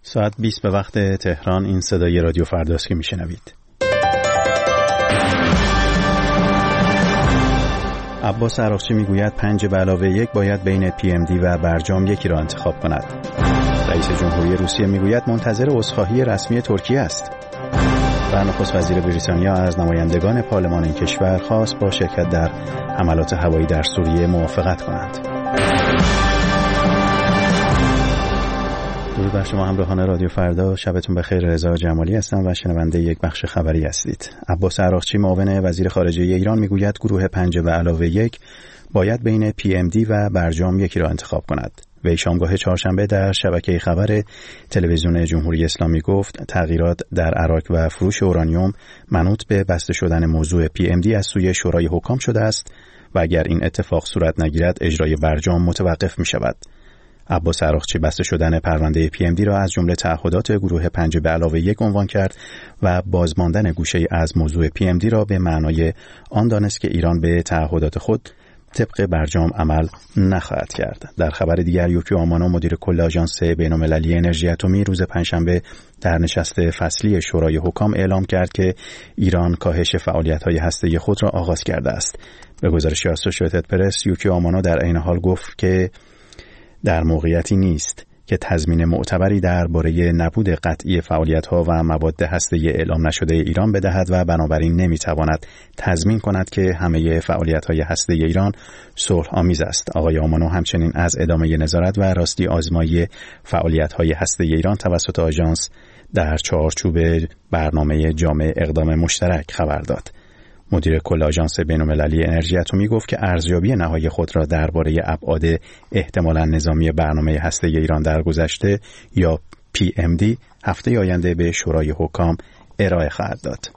ساعت 20 به وقت تهران. این صدای رادیو فرداست که میشنوید. عباس عراقچی میگوید 5+1 باید بین PMD و برجام یکی را انتخاب کند. رئیس جمهوری روسیه میگوید منتظر عذرخواهی رسمی ترکیه است. و نخست وزیر بریتانیا از نمایندگان پارلمان این کشور خواست با شرکت در حملات هوایی در سوریه موافقت کنند. درود بر شما همراهان رادیو فردا، شبتون بخیر. رضا جمالی هستم و شنونده یک بخش خبری هستید. عباس عراقچی معاون وزیر خارجه ایران میگوید گروه 5+1 باید بین PMD و برجام یکی را انتخاب کند. وی شامگاه چهارشنبه در شبکه خبر تلویزیون جمهوری اسلامی گفت تغییرات در عراق و فروش اورانیوم منوط به بسته شدن موضوع PMD از سوی شورای حکام شده است و اگر این اتفاق صورت نگیرد اجرای برجام متوقف می شود. عباس عراقچی بسته شدن پرونده PMD را از جمله تعهدات گروه 5+1 عنوان کرد و بازماندن گوشه از موضوع PMD را به معنای آن دانست که ایران به تعهدات خود طبق برجام عمل نخواهد کرد. در خبر دیگر یوکیو آمانو مدیر کل آژانس بین‌المللی انرژی اتمی روز پنجشنبه در نشست فصلی شورای حکام اعلام کرد که ایران کاهش فعالیت‌های هسته‌ای خود را آغاز کرده است. به گزارش اسوشییتد پرس یوکیو آمانو در عین حال گفت که در موقعیتی نیست که تضمین معتبری درباره نبود قطعی فعالیت‌ها و مواد هسته‌ای اعلام نشده ایران بدهد و بنابراین نمی‌تواند تضمین کند که همه فعالیت‌های هسته‌ای ایران صلح آمیز است. آقای آمانو همچنین از ادامه نظارت و راستی آزمایی فعالیت‌های هسته‌ای ایران توسط آژانس در چارچوب برنامه جامع اقدام مشترک خبر داد. مدیر کل آژانس بین‌المللی انرژی اتمی گفت که ارزیابی نهایی خود را درباره ابعاد احتمالاً نظامی برنامه هسته‌ای ایران در گذشته یا PMD هفته آینده به شورای حکام ارائه خواهد داد.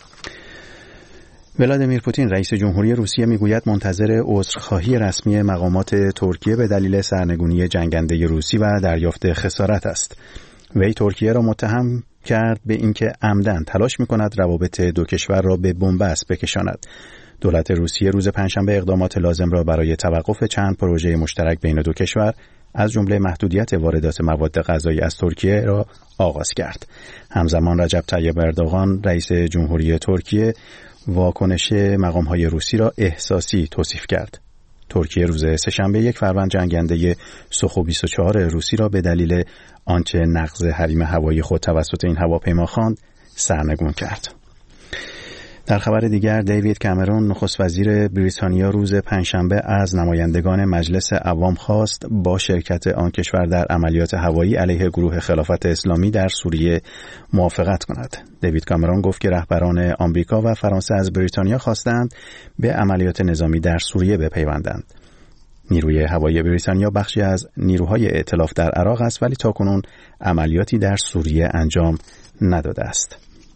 ولادیمیر پوتین رئیس جمهوری روسیه میگوید منتظر عذرخواهی رسمی مقامات ترکیه به دلیل سرنگونی جنگنده روسی و دریافت خسارت است. وی ترکیه را متهم کرد به اینکه عمدن تلاش می‌کند روابط دو کشور را به بنبست بکشاند. دولت روسیه روز پنجشنبه اقدامات لازم را برای توقف چند پروژه مشترک بین دو کشور از جمله محدودیت واردات مواد غذایی از ترکیه را آغاز کرد. همزمان رجب طیب اردوغان رئیس جمهوری ترکیه واکنش مقام‌های روسی را احساسی توصیف کرد. ترکیه روز سه‌شنبه 1 فروند جنگنده سوخو 24 روسی را به دلیل آنچه نقض حریم هوایی خود توسط این هواپیما خواند سرنگون کرد. در خبر دیگر دیوید کامرون نخست وزیر بریتانیا روز پنجشنبه از نمایندگان مجلس عوام خواست با شرکت آن کشور در عملیات هوایی علیه گروه خلافت اسلامی در سوریه موافقت کند. دیوید کامرون گفت که رهبران آمریکا و فرانسه از بریتانیا خواستند به عملیات نظامی در سوریه بپیوندند. نیروی هوایی بریتانیا بخشی از نیروهای ائتلاف در عراق است ولی تاکنون عملیاتی در سوریه انجام نداده است.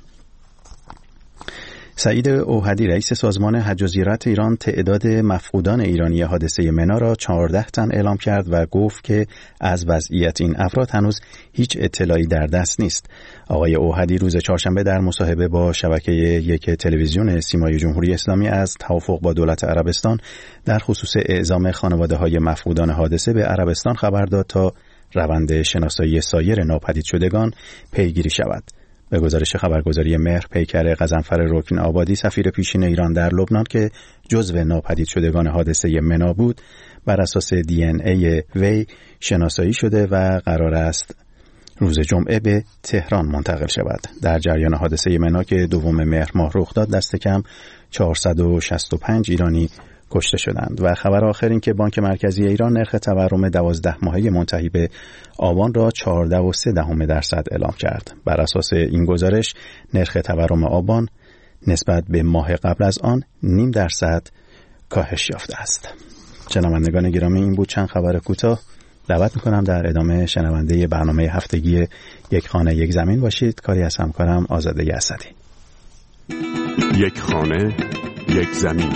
سعید اوحدی رئیس سازمان حج و زیارت ایران تعداد مفقودان ایرانی حادثه منا را 14 تن اعلام کرد و گفت که از وضعیت این افراد هنوز هیچ اطلاعی در دست نیست. آقای اوحدی روز چهارشنبه در مصاحبه با شبکه یک تلویزیون سیمای جمهوری اسلامی از توافق با دولت عربستان در خصوص اعزام خانواده‌های مفقودان حادثه به عربستان خبر داد تا روند شناسایی سایر ناپدید شدگان پیگیری شود. به گزارش خبرگزاری مهر پیکر غضنفر رکن آبادی سفیر پیشین ایران در لبنان که جزو ناپدید شدگان حادثه منا بود بر اساس DNA وی شناسایی شده و قرار است روز جمعه به تهران منتقل شود. در جریان حادثه منا که 2 مهر ماه رخ داد دست کم 465 ایرانی کشته شدند. و خبر آخر این که بانک مرکزی ایران نرخ تورم 12 ماهه منتهی به آبان را 14.3% اعلام کرد. بر اساس این گزارش نرخ تورم آبان نسبت به ماه قبل از آن 0.5% کاهش یافته است. شنوندگان گرامی این بود چند خبر کوتاه. دعوت میکنم در ادامه شنونده برنامه هفتگی یک خانه یک زمین باشید. کاری از همکارم آزاده اسدی. یک خانه یک زمین.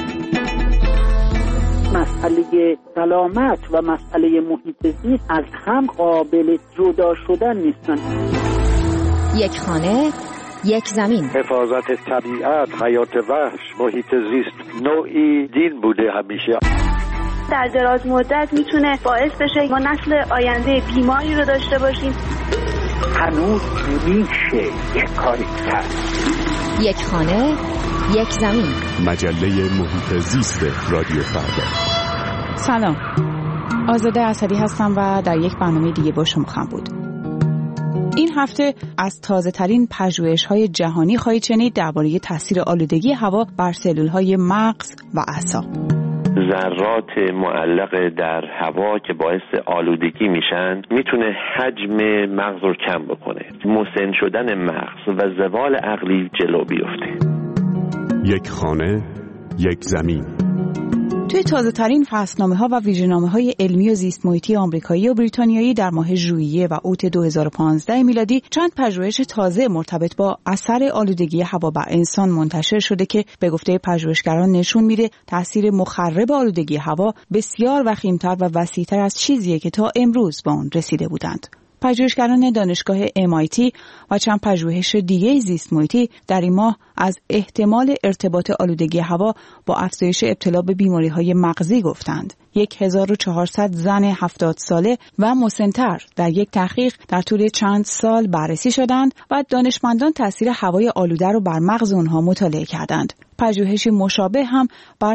مسئله سلامت و مسئله محیط زیست از هم قابل جدا شدن نیستن. یک خانه یک زمین. حفاظت طبیعت، حیات وحش، محیط زیست نوعی دین بوده همیشه. در دراز مدت میتونه باعث بشه ما نسل آینده بیماری رو داشته باشیم. هنوز میشه یک کاری کرد. یک خانه، یک زمین. مجله محیط زیست رادیو فردا. سلام، آزاده اسدی هستم و در یک برنامه دیگه با شما خواهم بود. این هفته از تازه ترین پژوهش‌های جهانی خواهید شنید درباره تاثیر آلودگی هوا بر سلول‌های مغز و اعصاب. ذرات معلق در هوا که باعث آلودگی میشن میتونه حجم مغز رو کم بکنه، مسن شدن مغز و زوال عقلی جلو بیفته. یک خانه، یک زمین. توی تازه ترین فصلنامه‌ها و ویژه‌نامه‌های علمی و زیست محیطی آمریکایی و بریتانیایی در ماه ژوئیه و اوت 2015 میلادی چند پژوهش تازه مرتبط با اثر آلودگی هوا بر انسان منتشر شده که به گفته پژوهشگران نشون میده تاثیر مخرب آلودگی هوا بسیار وخیم‌تر و وسیع‌تر از چیزیه که تا امروز به اون رسیده بودند. پژوهشگران دانشگاه MIT و چند پژوهش دیگه زیست محیطی در این ماه از احتمال ارتباط آلودگی هوا با افزایش ابتلا به بیماری‌های مغزی گفتند. 1400 زن 70 ساله و مسن‌تر در یک تحقیق در طول چند سال بررسی شدند و دانشمندان تاثیر هوای آلوده رو بر مغز اونها مطالعه کردند. پژوهشی مشابه هم بر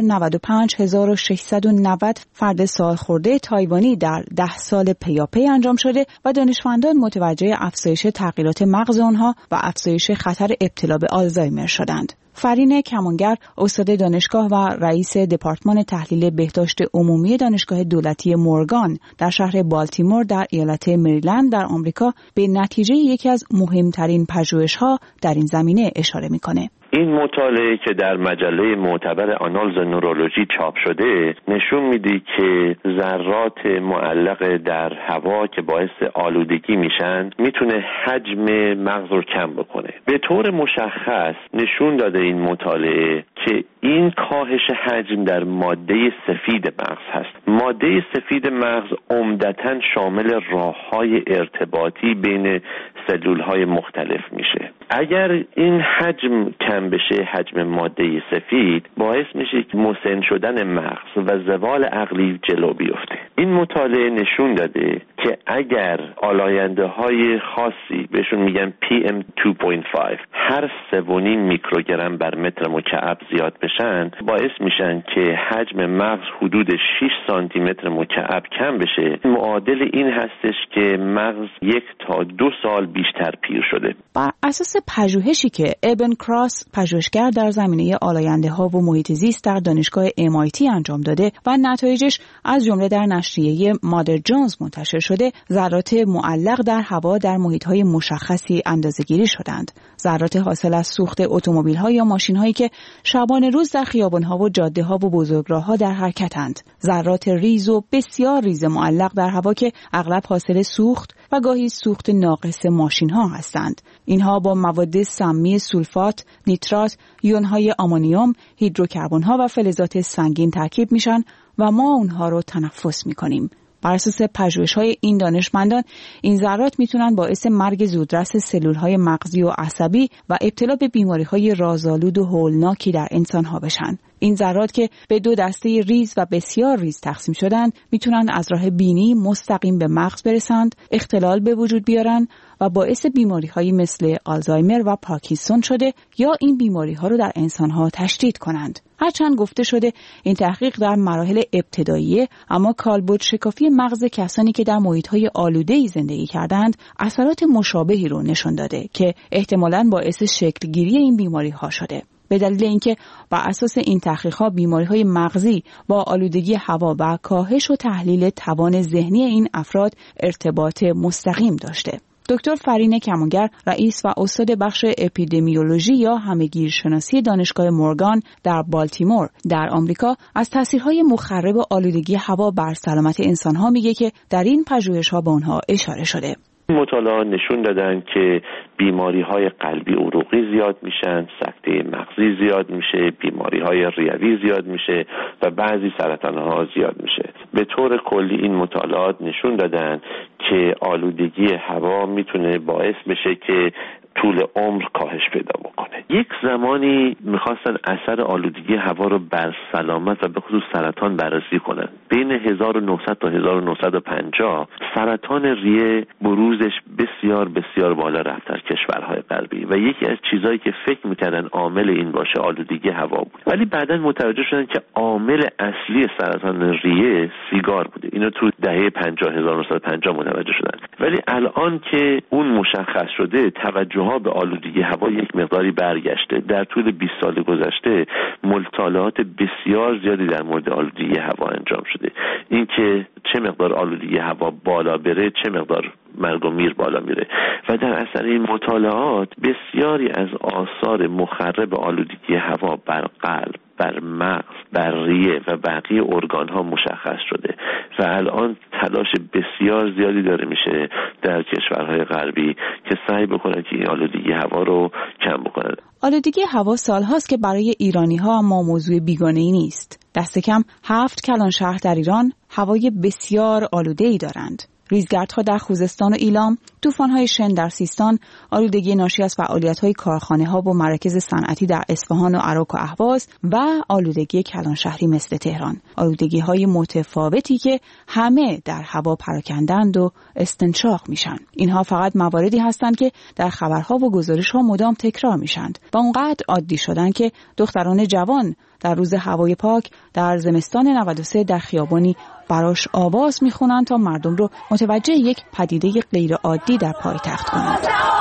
95690 فرد سالخورده تایوانی در 10 سال پیاپی انجام شده و دانشمندان متوجه افزایش تغییرات مغز آنها و افزایش خطر ابتلا به آلزایمر شدند. فرین کمانگر، استاد دانشگاه و رئیس دپارتمان تحلیل بهداشت عمومی دانشگاه دولتی مورگان در شهر بالتیمور در ایالت مریلند در آمریکا، به نتیجه یکی از مهمترین پژوهش‌ها در این زمینه اشاره می‌کنه. این مطالعه که در مجله معتبر آنالز نورولوژی چاپ شده نشون میده که ذرات معلق در هوا که باعث آلودگی میشن میتونه حجم مغز رو کم بکنه. به طور مشخص نشون داده این مطالعه که این کاهش حجم در ماده سفید مغز هست. ماده سفید مغز عمدتاً شامل راه‌های ارتباطی بین سلول‌های مختلف میشه. اگر این حجم کم بشه، حجم ماده سفید، باعث میشه که مسن شدن مغز و زوال عقلی جلو بیفته. این مطالعه نشون داده که اگر آلاینده‌های خاصی بهشون میگن PM2.5 هر 3.5 میکروگرم بر متر مکعب زیاد بشن، باعث میشن که حجم مغز حدود 6 سانتی متر مکعب کم بشه. معادل این هستش که مغز 1 تا 2 سال بیشتر پیر شده. بر اساس پژوهشی که ابن کراس پژوهشگر در زمینه آلاینده‌ها و محیط زیست در دانشگاه MIT انجام داده و نتایجش از جمله در نشریه مادر جونز منتشر شده، ذرات معلق در هوا در محیط‌های مشخصی اندازه‌گیری شدند. ذرات حاصل از سوخت اتومبیل‌ها یا ماشین‌هایی که شبانه روز در خیابان‌ها و جاده‌ها و بزرگراه‌ها در حرکتند. ذرات ریز و بسیار ریز معلق در هوا که اغلب حاصل سوخت و گاهی سوخت ناقص ماشین‌ها هستند. اینها با مواد سمی سولفات، نیترات، یون‌های آمونیوم، هیدروکربن‌ها و فلزات سنگین ترکیب میشن و ما اونها رو تنفس می‌کنیم. بر اساس پژوهش‌های این دانشمندان، این ذرات میتونن باعث مرگ زودرس سلول‌های مغزی و عصبی و ابتلا به بیماری‌های رازآلود و هولناکی در انسان‌ها بشن. این ذرات که به 2 دسته ریز و بسیار ریز تقسیم شدن، میتونن از راه بینی مستقیم به مغز برسند، اختلال به وجود بیارن و باعث بیماری‌هایی مثل آلزایمر و پارکینسون شده یا این بیماری‌ها رو در انسان‌ها تشدید کنند. هرچند گفته شده این تحقیق در مراحل ابتداییه، اما کالبد شکافی مغز کسانی که در محیط‌های آلوده‌ای زندگی کردند اثرات مشابهی رو نشون داده که احتمالاً باعث شکل‌گیری این بیماری‌ها شده. به دلیل اینکه بر اساس این تحقیقات بیماری‌های مغزی با آلودگی هوا و کاهش و تحلیل توان ذهنی این افراد ارتباط مستقیم داشته. دکتر فرین کمانگر، رئیس و استاد بخش اپیدمیولوژی یا همه‌گیرشناسی دانشگاه مورگان در بالتیمور در آمریکا، از تاثیرهای مخرب آلودگی هوا بر سلامت انسان‌ها میگه که در این پژوهش‌ها به اونها اشاره شده. مطالعات نشون دادن که بیماری‌های قلبی عروقی زیاد میشن، سکته مغزی زیاد میشه، بیماری‌های ریوی زیاد میشه و بعضی سرطان‌ها زیاد میشه. به طور کلی این مطالعات نشون دادن که آلودگی هوا میتونه باعث بشه که طول عمر کاهش پیدا بکنه. یک زمانی میخواستن اثر آلودگی هوا رو بر سلامت و به خصوص سرطان بررسی کنن. بین 1900 تا 1950 سرطان ریه بروزش بسیار بسیار بالا رفت در کشورهای غربی و یکی از چیزهایی که فکر میکردن عامل این باشه آلودگی هوا بود، ولی بعداً متوجه شدن که عامل اصلی سرطان ریه سیگار بوده. اینو تو دهه 1950 متوجه شدن، ولی الان که اون مشخص شده توجه‌ها به آلودگی هوا یک مقداری برگشته. در طول 20 سال گذشته مطالعات بسیار زیادی در مورد آلودگی هوا انجام شده. اینکه چه مقدار آلودگی هوا بالا بره چه مقدار مرگ و میر بالا میره و در اثر این مطالعات بسیاری از آثار مخرب آلودگی هوا بر قلب، بر مغز، بر ریه و بقیه ارگان ها مشخص شده و الان تلاش بسیار زیادی داره میشه در کشورهای غربی که سعی بکنن که این آلودگی هوا رو کم بکنن. آلودگی هوا سالهاست که برای ایرانی ها اما موضوع بیگانه‌ای نیست. دست کم 7 کلان شهر در ایران هوای بسیار آلوده‌ای دارند. ریزگردها در خوزستان و ایلام، طوفان‌های شن در سیستان، آلودگی ناشی از فعالیت‌های کارخانه‌ها و مراکز صنعتی در اصفهان و عراق و اهواز و آلودگی کلانشهری مثل تهران. آلودگی‌های متفاوتی که همه در هوا پراکندند و استنشاق میشن. اینها فقط مواردی هستند که در خبرها و گزارش‌ها مدام تکرار میشند و اونقدر عادی شدن که دختران جوان در روز هوای پاک در زمستان 93 در خیابانی براش آواز میخونن تا مردم رو متوجه یک پدیده غیر عادی در پایتخت کنند.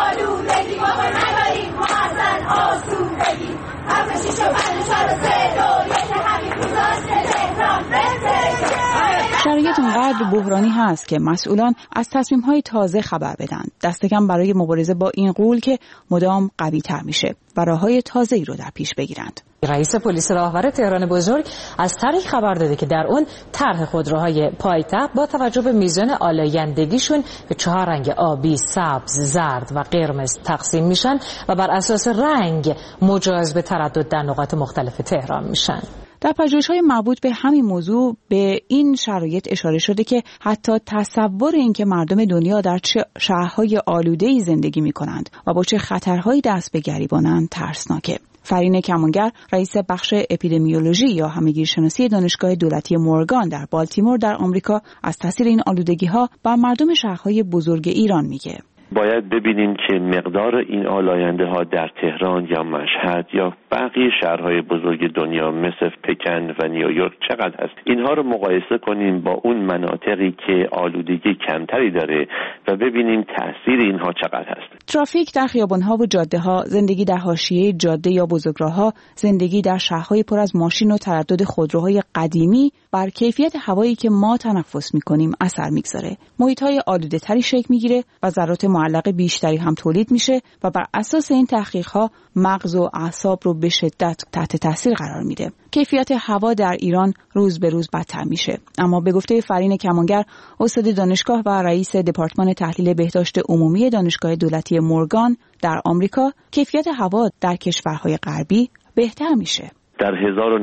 شرایط اونقدر بحرانی هست که مسئولان از تصمیم‌های تازه خبر بدن، دست کم برای مبارزه با این غول که مدام قوی‌تر میشه و راه‌های تازه‌ای رو در پیش بگیرند. رئیس پلیس راهور تهران بزرگ از طریق خبر داده که در اون طرح خودروهای پایتخت با توجه به میزان آلایندگیشون به 4 رنگ آبی، سبز، زرد و قرمز تقسیم میشن و بر اساس رنگ مجاز به تردد در نقاط مختلف تهران میشن. در پژوهش‌های مربوط به همین موضوع به این شرایط اشاره شده که حتی تصور اینکه مردم دنیا در چه شهرهای آلوده‌ای زندگی می‌کنند و با چه خطرهایی دست به گریبانند ترسناکه. فرین کمانگر، رئیس بخش اپیدمیولوژی یا همه‌گیرشناسی دانشگاه دولتی مورگان در بالتیمور در آمریکا از تاثیر این آلودگی‌ها بر مردم شهرهای بزرگ ایران میگه. باید ببینیم که مقدار این آلاینده ها در تهران یا مشهد یا بقیه شهرهای بزرگ دنیا مثل پکن و نیویورک چقدر هست. اینها رو مقایسه کنیم با اون مناطقی که آلودگی کمتری داره و ببینیم تأثیر اینها چقدر هست. ترافیک در خیابان‌ها و جاده‌ها، زندگی در حاشیه جاده یا بزرگراه‌ها، زندگی در شهرهای پر از ماشین و تردد خودروهای قدیمی بر کیفیت هوایی که ما تنفس می‌کنیم اثر می‌گذاره. محیط‌های آلوده‌تری شکل می‌گیره و ذرات معلق بیشتری هم تولید میشه و بر اساس این تحقیق‌ها مغز و اعصاب رو به شدت تحت تاثیر قرار میده. کیفیت هوا در ایران روز به روز بدتر میشه. اما به گفته فرین کمانگر، استاد دانشگاه و رئیس دپارتمان تحلیل بهداشت عمومی دانشگاه دولتی مورگان در آمریکا، کیفیت هوا در کشورهای غربی بهتر میشه. در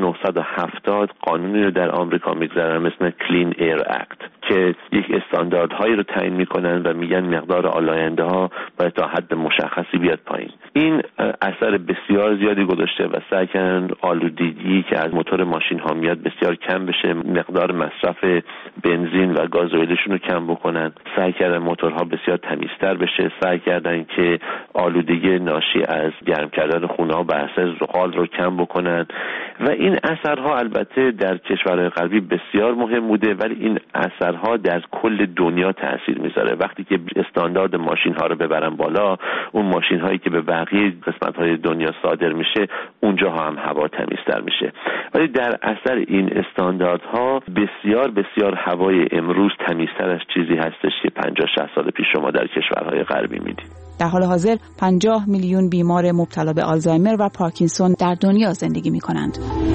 1970 قانونی رو در آمریکا میگذارن مثل کلین ایر اکت که یک استانداردهایی رو تعیین میکنن و میگن مقدار آلاینده ها باید تا حد مشخصی بیاد پایین. این اثر بسیار زیادی گذاشته و سعی کردن آلودگی که از موتور ماشین ها میاد بسیار کم بشه، مقدار مصرف بنزین و گازوئیلشون رو کم بکنن، سعی کردن موتورها بسیار تمیزتر بشه، سعی کردن که آلودگی ناشی از گرم کردن خونه ها بر اساس زغال رو کم بکنن و این اثرها البته در کشورهای غربی بسیار مهم بوده، ولی این اثرها در کل دنیا تاثیر میذاره. وقتی که استاندارد ماشین ها رو ببرن بالا، اون ماشین هایی که به بقیه قسمت های دنیا صادر میشه اونجا هم هوا تمیزتر میشه. ولی در اثر این استانداردها بسیار بسیار هوای امروز تمیزتر از چیزی هستش که 50-60 سال پیش شما در کشورهای غربی میدید. در حال حاضر 50 میلیون بیمار مبتلا به آلزایمر و پارکینسون در دنیا زندگی می‌کنند.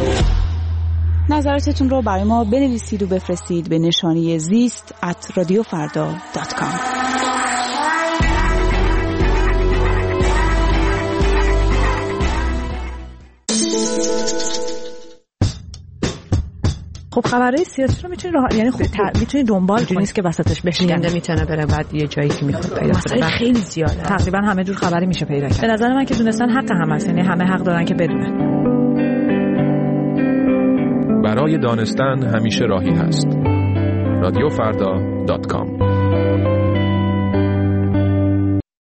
نظراتتون رو برای ما بنویسید و بفرستید به نشانی zist@radiofarda.com. خب خبرهای سیاسی رو میتونی یعنی خب میتونی دنبال کنی، نیست که وسطش بشیننده میتونه بره بعد یه جایی که میخواد پیدا کنه. خیلی زیاده، تقریبا همه جور خبری میشه پیدا کرد. به نظر من که دونستن حق هم هست، یعنی همه حق دارن که بدونن. برای دانستن همیشه راهی هست. رادیوفردا.com